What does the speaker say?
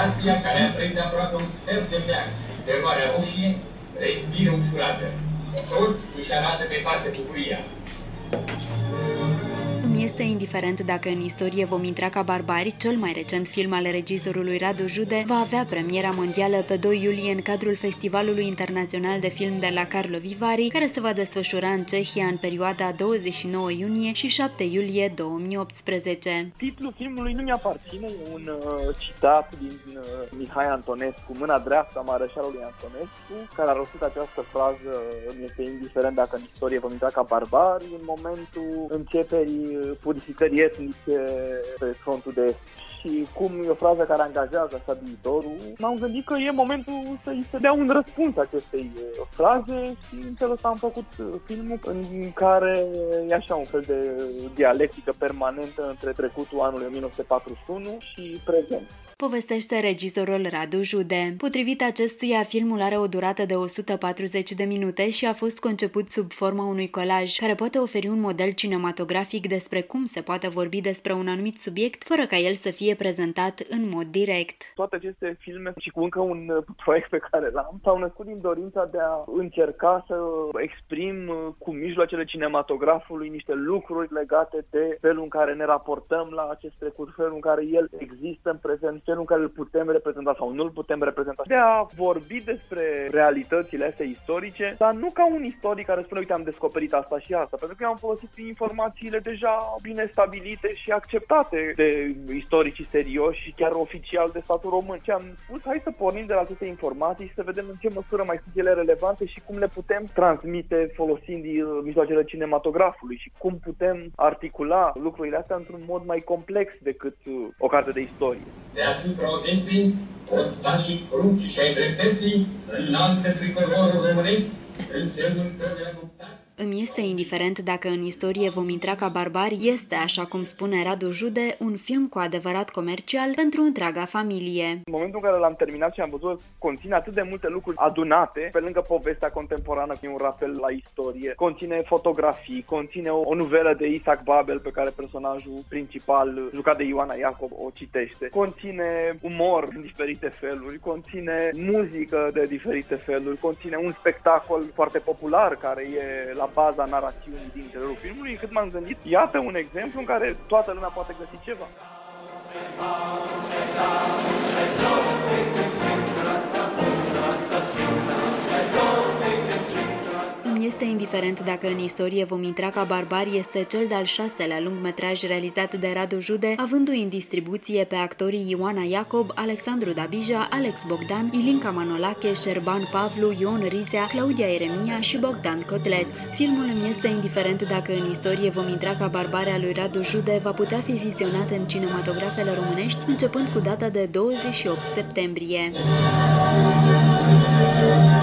nația care aprinde aproape un sfert de veac de Marea Roșie respiră ușurată. Toți își arată departe bucuria. Îmi este indiferent dacă în istorie vom intra ca barbari. Cel mai recent film al regizorului Radu Jude va avea premiera mondială pe 2 iulie în cadrul Festivalului Internațional de Film de la Karlovy Vary, care se va desfășura în Cehia în perioada 29 iunie și 7 iulie 2018. Titlul filmului nu mi-aparține, e un citat din Mihai Antonescu, Mâna dreaptă a Mareșalului Antonescu, care a rostit această frază: îmi este indiferent dacă în istorie vom intra ca barbari, în momentul începerii purificării etnice pe frontul de est. Și cum e o frază care angajează așa viitorul, m-am gândit că e momentul să-i se dea un răspuns acestei fraze și în felul ăsta am făcut filmul, în care e așa un fel de dialectică permanentă între trecutul anului 1941 și prezent. Povestește regizorul Radu Jude. Potrivit acestuia, filmul are o durată de 140 de minute și a fost conceput sub forma unui colaj, care poate oferi un model cinematografic despre cum se poate vorbi despre un anumit subiect, fără ca el să fie prezentat în mod direct. Toate aceste filme și cu încă un proiect pe care l-am s-au născut din dorința de a încerca să exprim cu mijloacele cinematografului niște lucruri legate de felul în care ne raportăm la acest trecut, felul în care el există în prezent, felul în care îl putem reprezenta sau nu îl putem reprezenta. De a vorbi despre realitățile astea istorice, dar nu ca un istoric care spune: uite, am descoperit asta și asta, pentru că eu am folosit informațiile deja bine stabilite și acceptate de istoricii serioși și chiar oficial de statul român. Ce am spus, hai să pornim de la aceste informații și să vedem în ce măsură mai sunt ele relevante și cum le putem transmite folosind mijloacele cinematografului și cum putem articula lucrurile astea într-un mod mai complex decât o carte de istorie. Deasupra Odesei, ostașii cruci și ai dreptății înalță tricolorul românesc în semnul căruia a luptat. Îmi este indiferent dacă în istorie vom intra ca barbari este, așa cum spune Radu Jude, un film cu adevărat comercial pentru întreaga familie. În momentul în care l-am terminat și am văzut, conține atât de multe lucruri adunate, pe lângă povestea contemporană, cu un rapel la istorie, conține fotografii, conține o novelă de Isaac Babel pe care personajul principal, jucat de Ioana Iacob, o citește, conține umor în diferite feluri, conține muzică de diferite feluri, conține un spectacol foarte popular care e la baza narațiunii din interiorul filmului, încât m-am gândit, iată un exemplu în care toată lumea poate găsi ceva. Îmi este indiferent dacă în istorie vom intra ca barbari este cel de-al 6-lea lungmetraj realizat de Radu Jude, avându-i în distribuție pe actorii Ioana Iacob, Alexandru Dabija, Alex Bogdan, Ilinca Manolache, Șerban Pavlu, Ion Rizea, Claudia Eremia și Bogdan Cotleț. Filmul Îmi este indiferent dacă în istorie vom intra ca barbari al lui Radu Jude va putea fi vizionat în cinematografele românești începând cu data de 28 septembrie.